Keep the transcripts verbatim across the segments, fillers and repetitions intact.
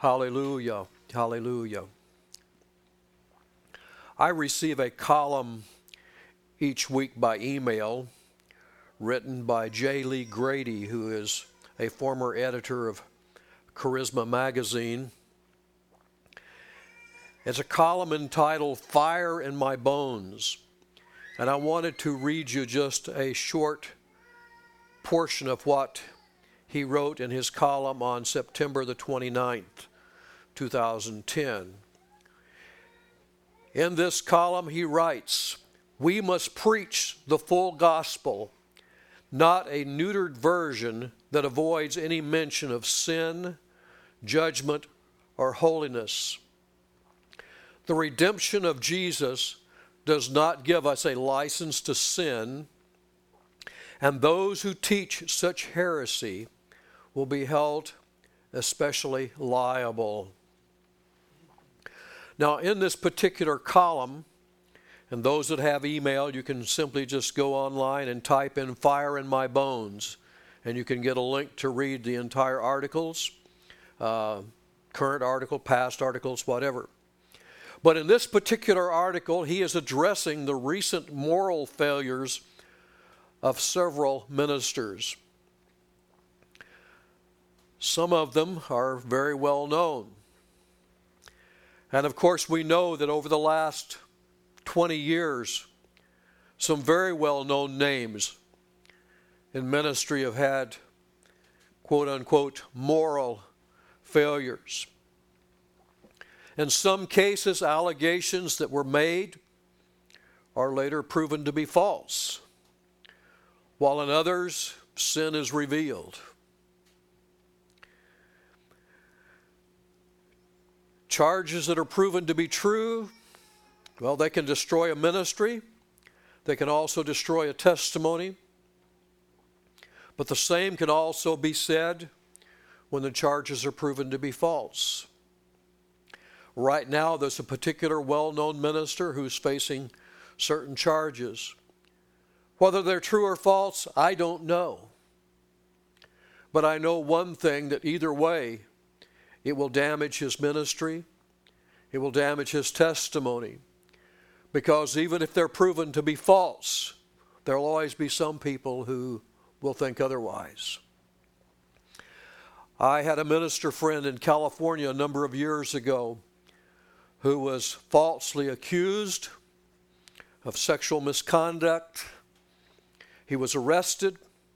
Hallelujah. Hallelujah. I receive a column each week by email written by J. Lee Grady, who is a former editor of Charisma Magazine. It's a column entitled Fire in My Bones. And I wanted to read you just a short portion of what he wrote in his column on September the twenty-ninth, two thousand ten. In this column he writes, "We must preach the full gospel, not a neutered version that avoids any mention of sin, judgment, or holiness. The redemption of Jesus does not give us a license to sin, and those who teach such heresy will be held especially liable." Now, in this particular column, and those that have email, you can simply just go online and type in "Fire in My Bones," and you can get a link to read the entire articles, uh, current article, past articles, whatever. But in this particular article, he is addressing the recent moral failures of several ministers. Some of them are very well known. And of course, we know that over the last twenty years, some very well-known names in ministry have had, quote-unquote, moral failures. In some cases, allegations that were made are later proven to be false, while in others, sin is revealed. Charges that are proven to be true, well, they can destroy a ministry. They can also destroy a testimony. But the same can also be said when the charges are proven to be false. Right now, there's a particular well-known minister who's facing certain charges. Whether they're true or false, I don't know. But I know one thing, that either way, it will damage his ministry. It will damage his testimony. Because even if they're proven to be false, there will always be some people who will think otherwise. I had a minister friend in California a number of years ago who was falsely accused of sexual misconduct. He was arrested.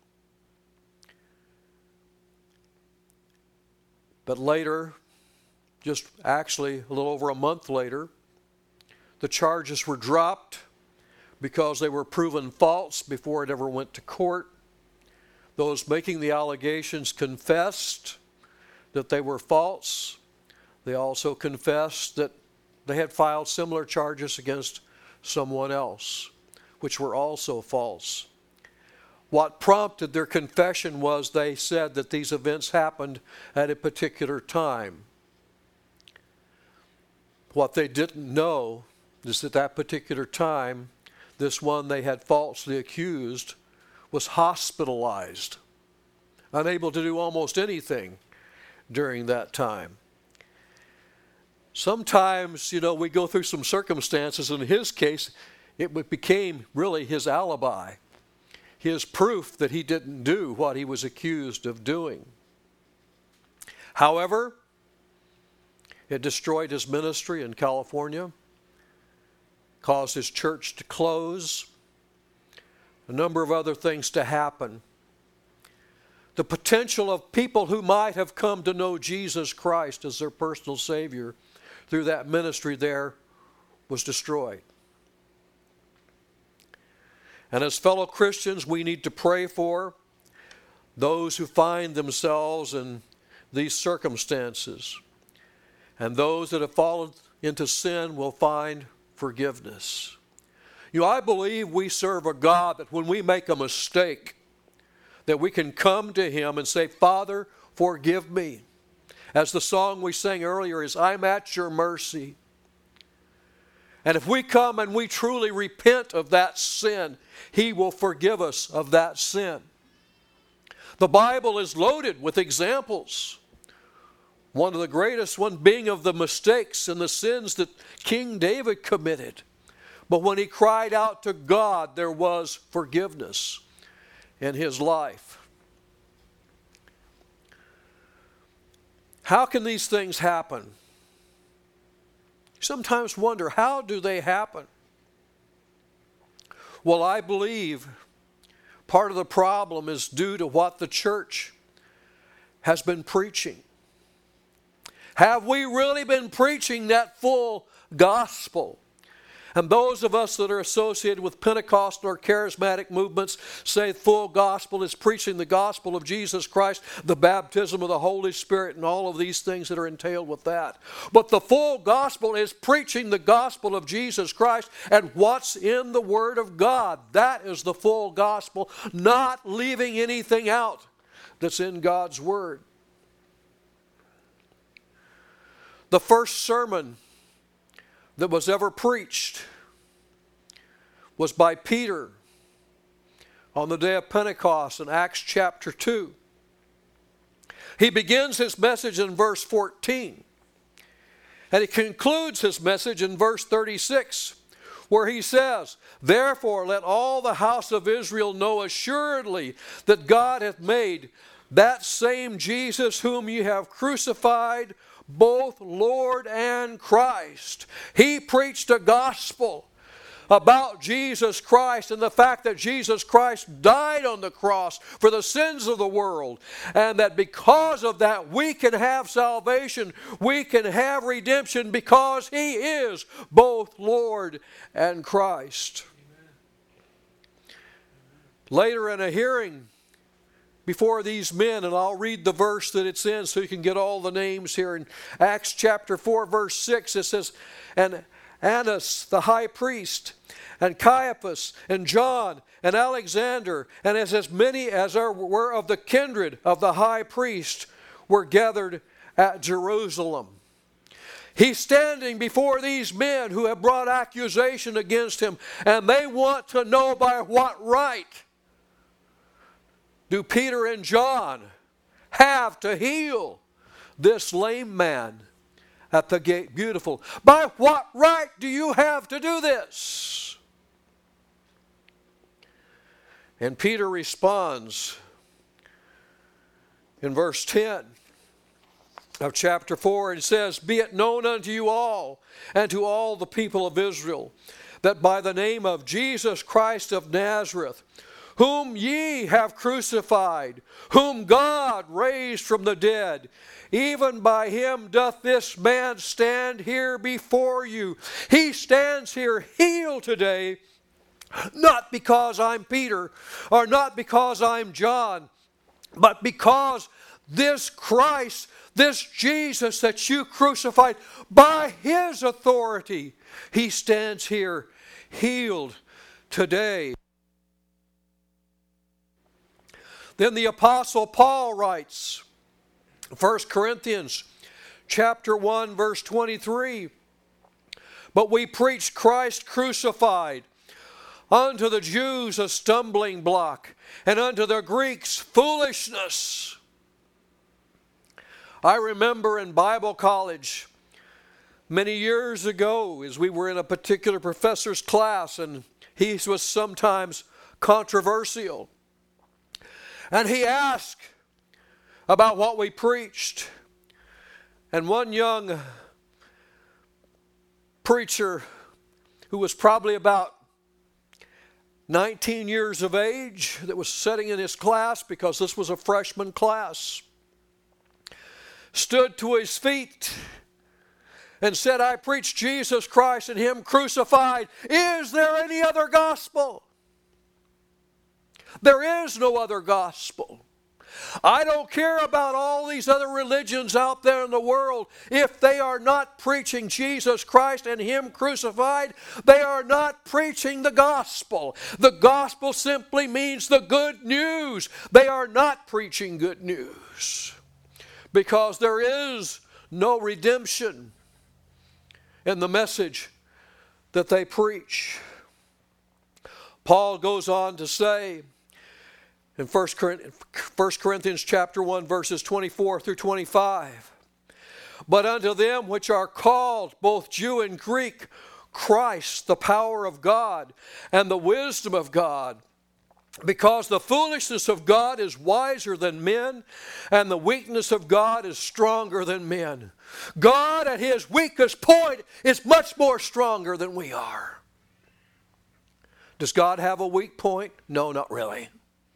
But later, just actually a little over a month later, the charges were dropped because they were proven false before it ever went to court. Those making the allegations confessed that they were false. They also confessed that they had filed similar charges against someone else, which were also false. What prompted their confession was they said that these events happened at a particular time. What they didn't know is that that particular time, this one they had falsely accused was hospitalized, unable to do almost anything during that time. Sometimes, you know, we go through some circumstances. In his case, it became really his alibi, his proof that he didn't do what he was accused of doing. However, it destroyed his ministry in California, caused his church to close, a number of other things to happen. The potential of people who might have come to know Jesus Christ as their personal Savior through that ministry there was destroyed. And as fellow Christians, we need to pray for those who find themselves in these circumstances. And those that have fallen into sin will find forgiveness. You know, I believe we serve a God that when we make a mistake, that we can come to Him and say, "Father, forgive me." As the song we sang earlier is, "I'm at your mercy." And if we come and we truly repent of that sin, He will forgive us of that sin. The Bible is loaded with examples One of the greatest one being of the mistakes and the sins that King David committed. But when he cried out to God, there was forgiveness in his life. How can these things happen? Sometimes wonder, how do they happen? Well, I believe part of the problem is due to what the church has been preaching. Have we really been preaching that full gospel? And those of us that are associated with Pentecostal or charismatic movements say full gospel is preaching the gospel of Jesus Christ, the baptism of the Holy Spirit, and all of these things that are entailed with that. But the full gospel is preaching the gospel of Jesus Christ and what's in the Word of God. That is the full gospel, not leaving anything out that's in God's Word. The first sermon that was ever preached was by Peter on the day of Pentecost in Acts chapter two. He begins his message in verse fourteen, and he concludes his message in verse thirty-six, where he says, "Therefore let all the house of Israel know assuredly that God hath made that same Jesus whom ye have crucified both Lord and Christ." He preached a gospel about Jesus Christ and the fact that Jesus Christ died on the cross for the sins of the world, and that because of that we can have salvation, we can have redemption because He is both Lord and Christ. Amen. Later in a hearing before these men, and I'll read the verse that it's in so you can get all the names here. In Acts chapter four, verse six, it says, "And Annas the high priest, and Caiaphas, and John, and Alexander, and as, as many as are, were of the kindred of the high priest, were gathered at Jerusalem." He's standing before these men who have brought accusation against him, and they want to know by what right do Peter and John have to heal this lame man at the gate beautiful? By what right do you have to do this? And Peter responds in verse ten of chapter four. It says, "Be it known unto you all and to all the people of Israel, that by the name of Jesus Christ of Nazareth, whom ye have crucified, whom God raised from the dead, even by him doth this man stand here before you." He stands here healed today, not because I'm Peter, or not because I'm John, but because this Christ, this Jesus that you crucified, by His authority, He stands here healed today. Then the Apostle Paul writes, First Corinthians chapter one, verse twenty-three, "But we preach Christ crucified, unto the Jews a stumbling block, and unto the Greeks foolishness." I remember in Bible college many years ago, as we were in a particular professor's class, and he was sometimes controversial. And he asked about what we preached. And one young preacher who was probably about nineteen years of age, that was sitting in his class because this was a freshman class, stood to his feet and said, "I preach Jesus Christ and Him crucified. Is there any other gospel?" There is no other gospel. I don't care about all these other religions out there in the world. If they are not preaching Jesus Christ and Him crucified, they are not preaching the gospel. The gospel simply means the good news. They are not preaching good news because there is no redemption in the message that they preach. Paul goes on to say, in First Corinthians chapter one, verses twenty-four through twenty-five, But unto them which are called, both Jew and Greek, Christ, the power of God, and the wisdom of God. Because the foolishness of God is wiser than men, and the weakness of God is stronger than men. God at his weakest point is much more stronger than we are. Does God have a weak point? No, not really.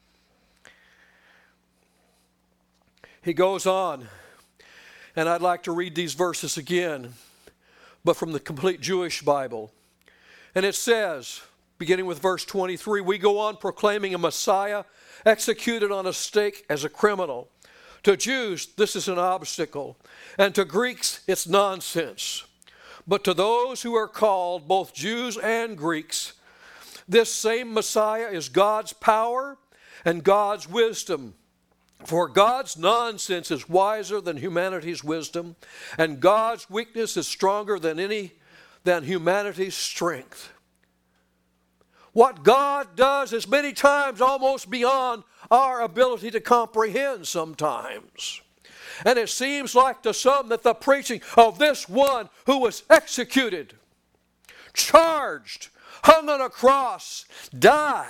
He goes on, and I'd like to read these verses again, but from the complete Jewish Bible. And it says, beginning with verse twenty-three, we go on proclaiming a Messiah executed on a stake as a criminal. To Jews, this is an obstacle, and to Greeks, it's nonsense. But to those who are called, both Jews and Greeks, this same Messiah is God's power and God's wisdom. For God's nonsense is wiser than humanity's wisdom, and God's weakness is stronger than any than humanity's strength. What God does is many times almost beyond our ability to comprehend sometimes. And it seems like to some that the preaching of this one who was executed, charged, hung on a cross, died,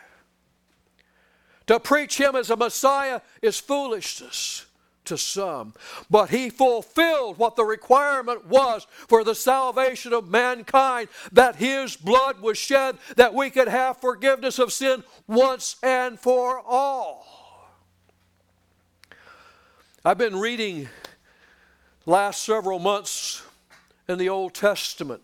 to preach him as a Messiah is foolishness to some. But he fulfilled what the requirement was for the salvation of mankind, that his blood was shed, that we could have forgiveness of sin once and for all. I've been reading last several months in the Old Testament.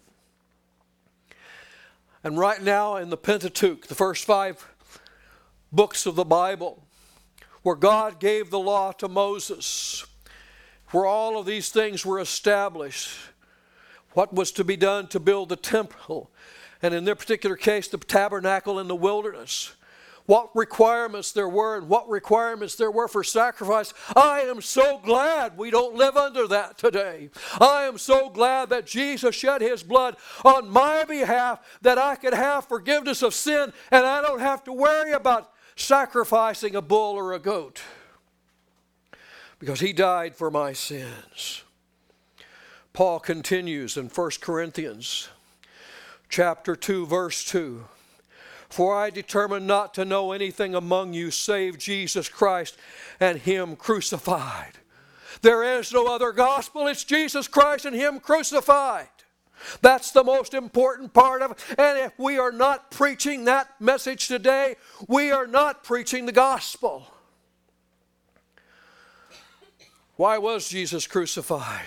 And right now in the Pentateuch, the first five books of the Bible, where God gave the law to Moses, where all of these things were established, what was to be done to build the temple, and in their particular case, the tabernacle in the wilderness, what requirements there were and what requirements there were for sacrifice. I am so glad we don't live under that today. I am so glad that Jesus shed his blood on my behalf, that I could have forgiveness of sin, and I don't have to worry about sacrificing a bull or a goat, because he died for my sins. Paul continues in First Corinthians chapter two, verse two. For I determined not to know anything among you save Jesus Christ and him crucified. There is no other gospel. It's Jesus Christ and him crucified. That's the most important part of it. And if we are not preaching that message today, we are not preaching the gospel. Why was Jesus crucified?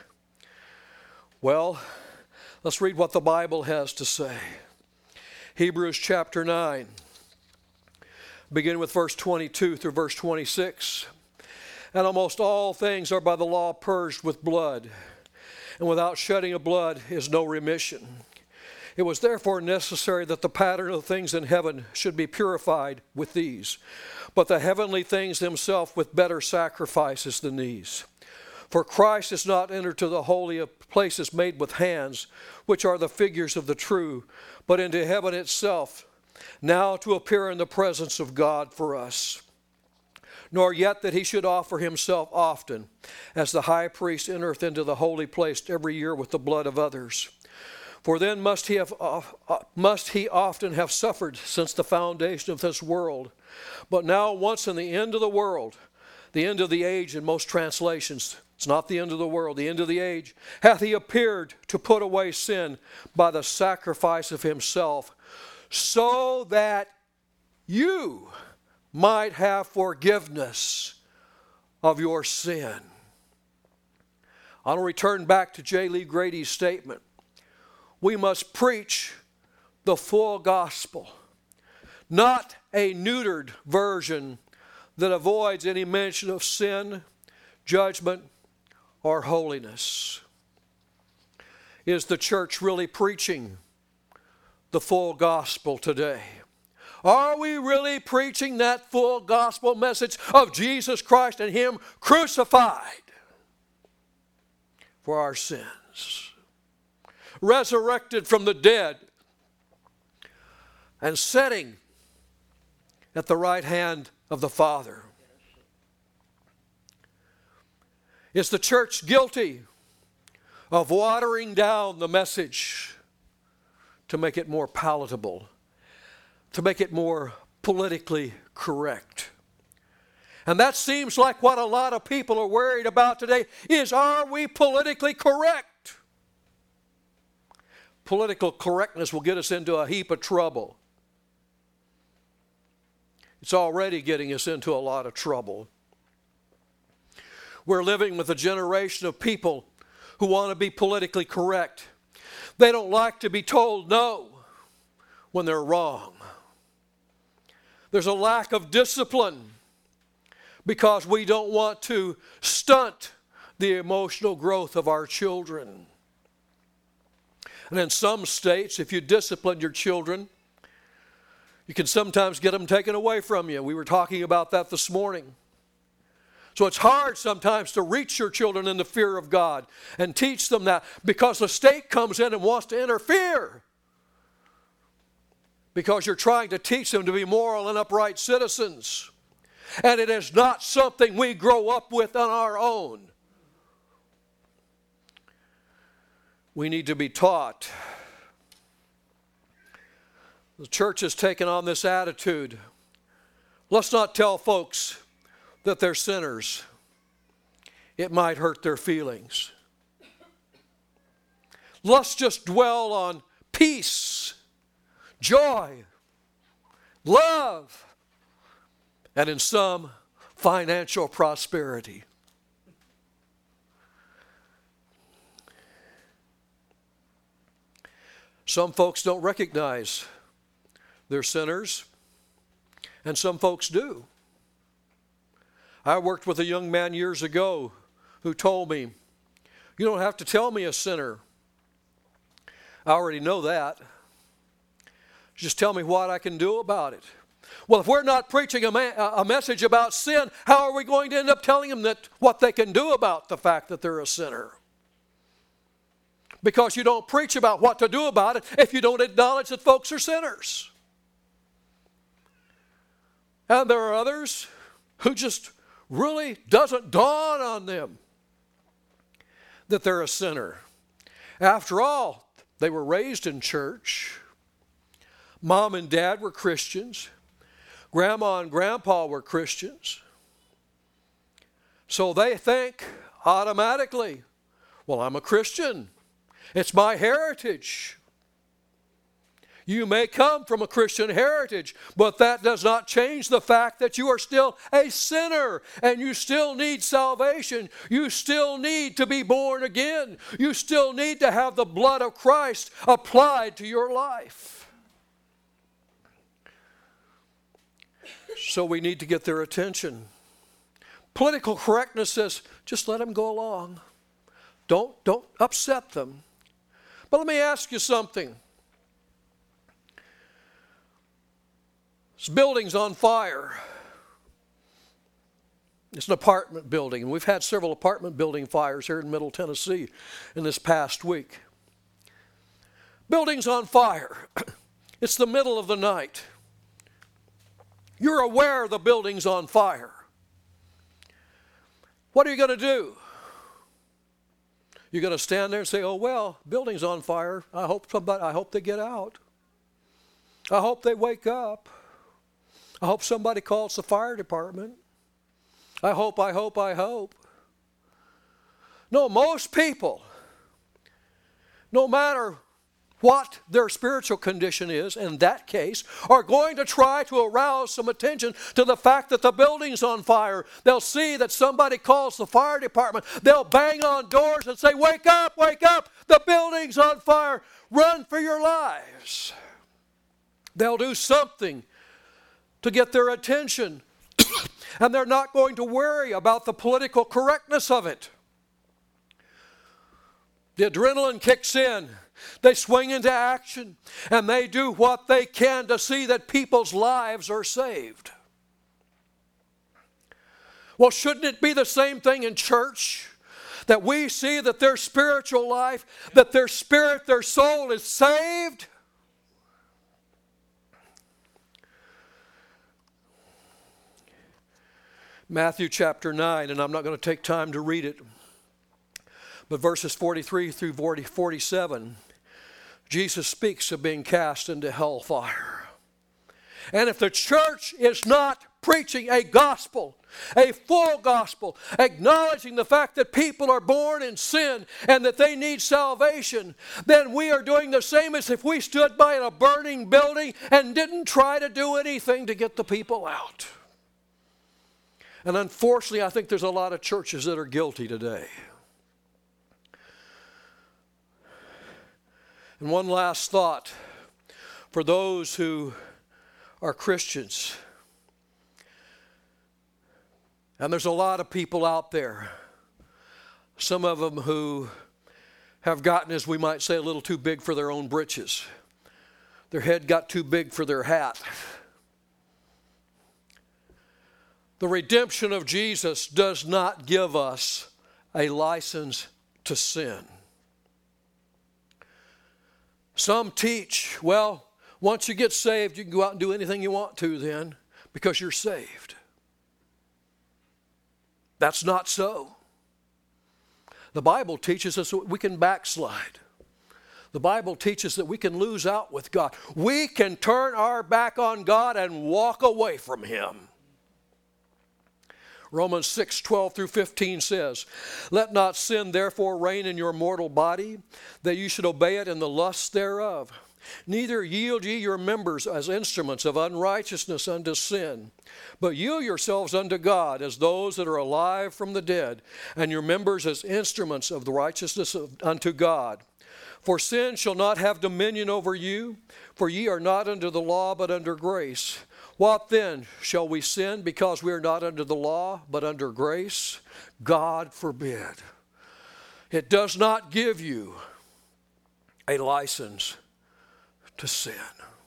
Well, let's read what the Bible has to say. Hebrews chapter nine, beginning with verse twenty-two through verse twenty-six. And almost all things are by the law purged with blood, and without shedding of blood is no remission. It was therefore necessary that the pattern of things in heaven should be purified with these, but the heavenly things themselves with better sacrifices than these. For Christ is not entered to the holy of places made with hands, which are the figures of the true, but into heaven itself, now to appear in the presence of God for us. Nor yet that he should offer himself often, as the high priest entereth into the holy place every year with the blood of others. For then must he have uh, uh, must he often have suffered since the foundation of this world. But now once in the end of the world, the end of the age in most translations, it's not the end of the world, the end of the age, hath he appeared to put away sin by the sacrifice of himself, so that you might have forgiveness of your sin. I'll return back to J. Lee Grady's statement. We must preach the full gospel, not a neutered version that avoids any mention of sin, judgment, or holiness. Is the church really preaching the full gospel today? Are we really preaching that full gospel message of Jesus Christ and him crucified for our sins, resurrected from the dead, and sitting at the right hand of the Father? Is the church guilty of watering down the message to make it more palatable, to make it more politically correct. And that seems like what a lot of people are worried about today is, are we politically correct? Political correctness will get us into a heap of trouble. It's already getting us into a lot of trouble. We're living with a generation of people who want to be politically correct. They don't like to be told no when they're wrong. There's a lack of discipline because we don't want to stunt the emotional growth of our children. And in some states, if you discipline your children, you can sometimes get them taken away from you. We were talking about that this morning. So it's hard sometimes to reach your children in the fear of God and teach them that, because the state comes in and wants to interfere. Because you're trying to teach them to be moral and upright citizens. And it is not something we grow up with on our own. We need to be taught. The church has taken on this attitude. Let's not tell folks that they're sinners. It might hurt their feelings. Let's just dwell on peace, joy, love, and in some, financial prosperity. Some folks don't recognize they're sinners, and some folks do. I worked with a young man years ago who told me, "You don't have to tell me a sinner. I already know that. Just tell me what I can do about it." Well, if we're not preaching a, ma- a message about sin, how are we going to end up telling them that what they can do about the fact that they're a sinner? Because you don't preach about what to do about it if you don't acknowledge that folks are sinners. And there are others who just really doesn't dawn on them that they're a sinner. After all, they were raised in church. Mom and dad were Christians. Grandma and grandpa were Christians. So they think automatically, well, I'm a Christian. It's my heritage. You may come from a Christian heritage, but that does not change the fact that you are still a sinner and you still need salvation. You still need to be born again. You still need to have the blood of Christ applied to your life. So we need to get their attention. Political correctness says, just let them go along. Don't, don't upset them. But let me ask you something. This building's on fire. It's an apartment building, and we've had several apartment building fires here in Middle Tennessee in this past week. Building's on fire. It's the middle of the night. You're aware the building's on fire. What are you going to do? You're going to stand there and say, oh, well, building's on fire. I hope somebody, I hope they get out. I hope they wake up. I hope somebody calls the fire department. I hope, I hope, I hope. No, most people, no matter what their spiritual condition is, in that case, are going to try to arouse some attention to the fact that the building's on fire. They'll see that somebody calls the fire department. They'll bang on doors and say, wake up, wake up, the building's on fire. Run for your lives. They'll do something to get their attention. And they're not going to worry about the political correctness of it. The adrenaline kicks in. They swing into action. And they do what they can to see that people's lives are saved. Well, shouldn't it be the same thing in church? That we see that their spiritual life, that their spirit, their soul is saved? Matthew chapter nine, and I'm not going to take time to read it. But verses forty-three through forty-seven, Jesus speaks of being cast into hellfire. And if the church is not preaching a gospel, a full gospel, acknowledging the fact that people are born in sin and that they need salvation, then we are doing the same as if we stood by in a burning building and didn't try to do anything to get the people out. And unfortunately, I think there's a lot of churches that are guilty today. And one last thought for those who are Christians. And there's a lot of people out there, some of them who have gotten, as we might say, a little too big for their own britches. Their head got too big for their hat. The redemption of Jesus does not give us a license to sin. Some teach, well, once you get saved, you can go out and do anything you want to then because you're saved. That's not so. The Bible teaches us that we can backslide. The Bible teaches that we can lose out with God. We can turn our back on God and walk away from Him. Romans six, twelve through fifteen says, "Let not sin therefore reign in your mortal body, that you should obey it in the lusts thereof. Neither yield ye your members as instruments of unrighteousness unto sin, but yield yourselves unto God as those that are alive from the dead, and your members as instruments of the righteousness of, unto God. For sin shall not have dominion over you, for ye are not under the law, but under grace. What then? Shall we sin because we are not under the law, but under grace? God forbid." It does not give you a license to sin.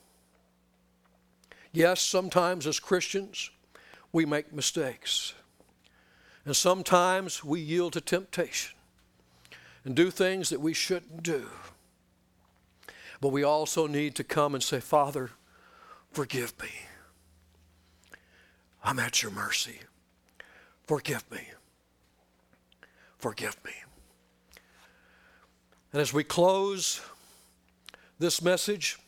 Yes, sometimes as Christians, we make mistakes. And sometimes we yield to temptation and do things that we shouldn't do. But we also need to come and say, "Father, forgive me. I'm at your mercy. Forgive me. Forgive me." And as we close this message,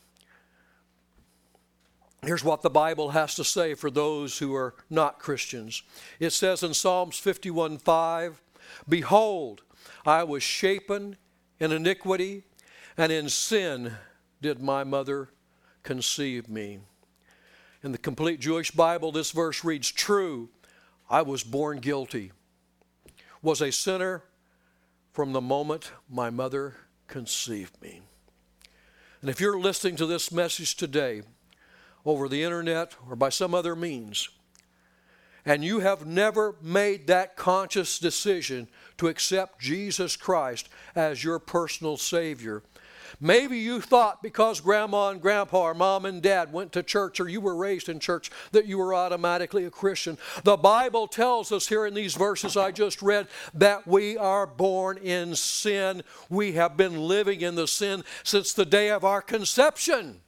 here's what the Bible has to say for those who are not Christians. It says in Psalms fifty-one five, "Behold, I was shapen in iniquity, and in sin did my mother conceive me." In the Complete Jewish Bible, this verse reads, "True, I was born guilty, was a sinner from the moment my mother conceived me." And if you're listening to this message today over the internet or by some other means, and you have never made that conscious decision to accept Jesus Christ as your personal Savior, maybe you thought because grandma and grandpa or mom and dad went to church or you were raised in church that you were automatically a Christian. The Bible tells us here in these verses I just read that we are born in sin. We have been living in the sin since the day of our conception.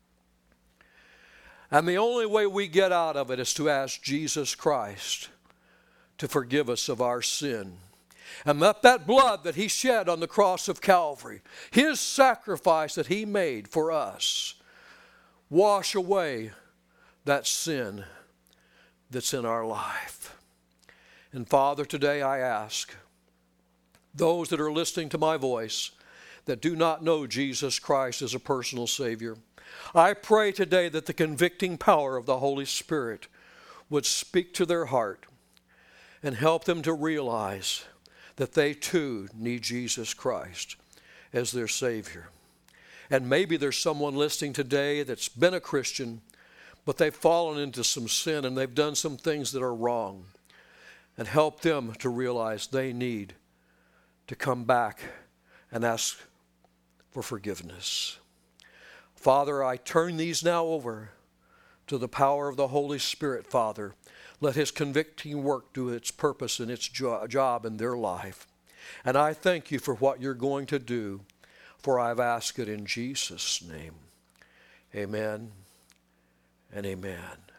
And the only way we get out of it is to ask Jesus Christ to forgive us of our sin. And let that blood that He shed on the cross of Calvary, His sacrifice that He made for us, wash away that sin that's in our life. And Father, today I ask those that are listening to my voice that do not know Jesus Christ as a personal Savior, I pray today that the convicting power of the Holy Spirit would speak to their heart and help them to realize that they too need Jesus Christ as their Savior. And maybe there's someone listening today that's been a Christian, but they've fallen into some sin and they've done some things that are wrong. And help them to realize they need to come back and ask for forgiveness. Father, I turn these now over to the power of the Holy Spirit, Father. Let His convicting work do its purpose and its jo- job in their life. And I thank You for what You're going to do, for I've asked it in Jesus' name. Amen and amen.